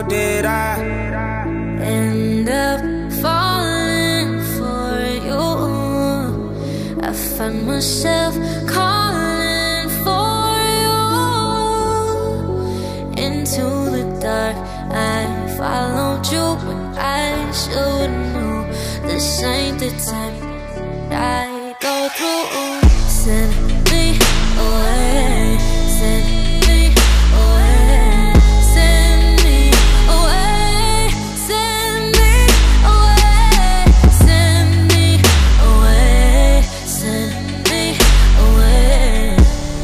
how did I end up falling for you? I find myself calling for you. Into the dark I followed you when I should've known this ain't the time that I go through. Send me away, send me away, send me away, send me away, send me away, send me away.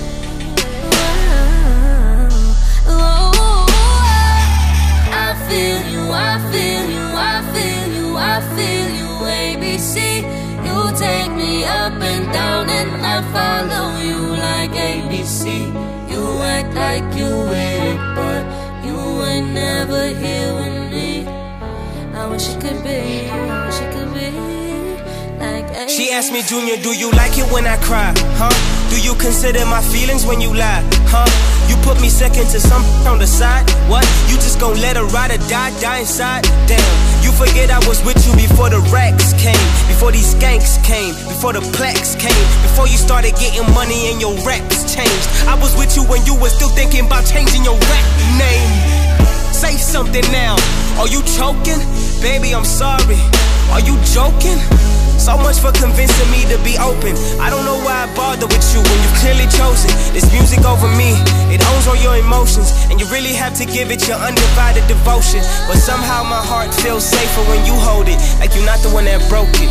I feel you, I feel you, I feel you, I feel you, ABC. You take me up and down and I follow you like ABC. You act like you with it, but you ain't never here with me. I wish it could be, I wish it could be like ABC. She asked me, Junior, do you like it when I cry, huh? Do you consider my feelings when you lie, huh? You put me second to some on the side, what? You just gon' let her ride or die inside? Damn, you forget I was with you before the racks came, before these skanks came, before the plaques came, before you started getting money and your raps changed. I was with you when you were still thinking about changing your rap name. Say something now, are you choking? Baby, I'm sorry, are you joking? So much for convincing me to be open. I don't know why I bother with you when you've clearly chosen this music over me. It owns all your emotions, and you really have to give it your undivided devotion. But somehow my heart feels safer when you hold it, like you're not the one that broke it.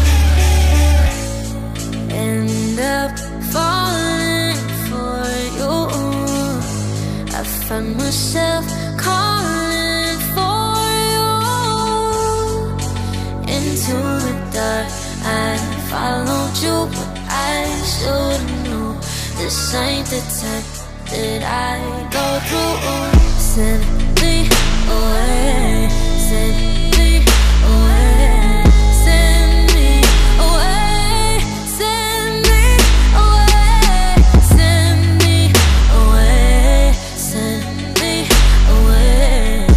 End up falling for you. I find myself calling for you. Into the dark I followed you, but I should've known this ain't the time that I go through. Send me away, send me away, send me away, send me away, send me away, send me away.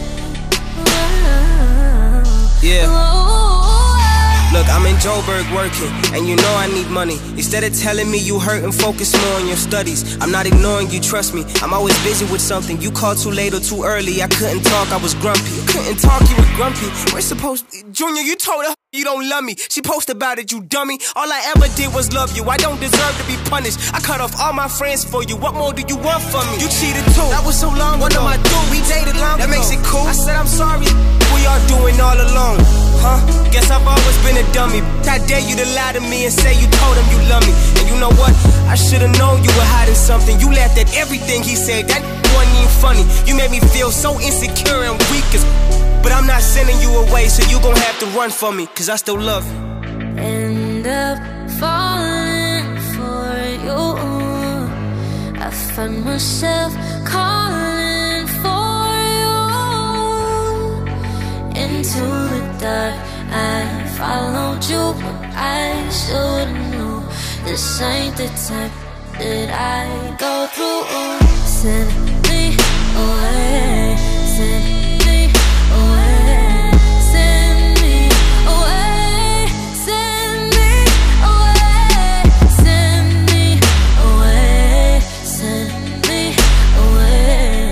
Yeah. Look, I'm in Joburg working, and you know I need money. Instead of telling me you hurt and focus more on your studies, I'm not ignoring you, trust me. I'm always busy with something. You called too late or too early. I couldn't talk, I was grumpy. You couldn't talk, you were grumpy. We're supposed... Junior, you told her you don't love me. She posted about it, you dummy. All I ever did was love you. I don't deserve to be punished. I cut off all my friends for you. What more do you want from me? You cheated too. That was so long ago. What am I doing? We dated long ago. That makes it cool. I said I'm sorry. We are doing all alone, huh? Guess I've always been a dummy. I dare you to lie to me and say you told him you love me. And you know what? I should've known you were hiding something. You laughed at everything he said. That wasn't even funny. You made me feel so insecure and weak as... But I'm not sending you away, so you gon' have to run for me, cause I still love you. End up falling for you. I find myself calling for you. Into the dark I followed you, but I should've known this ain't the time that I go through. Send me away, send me away, send me away, send me away, send me away, send me away.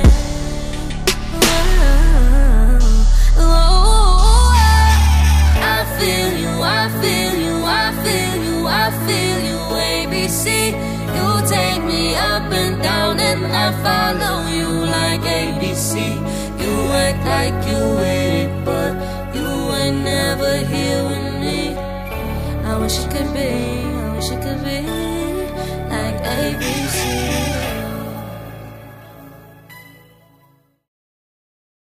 I feel you, I feel you, I feel you, I feel you, ABC. You take me up and down and I follow you like ABC. You act like you with it, but you ain't never here with me. I wish it could be.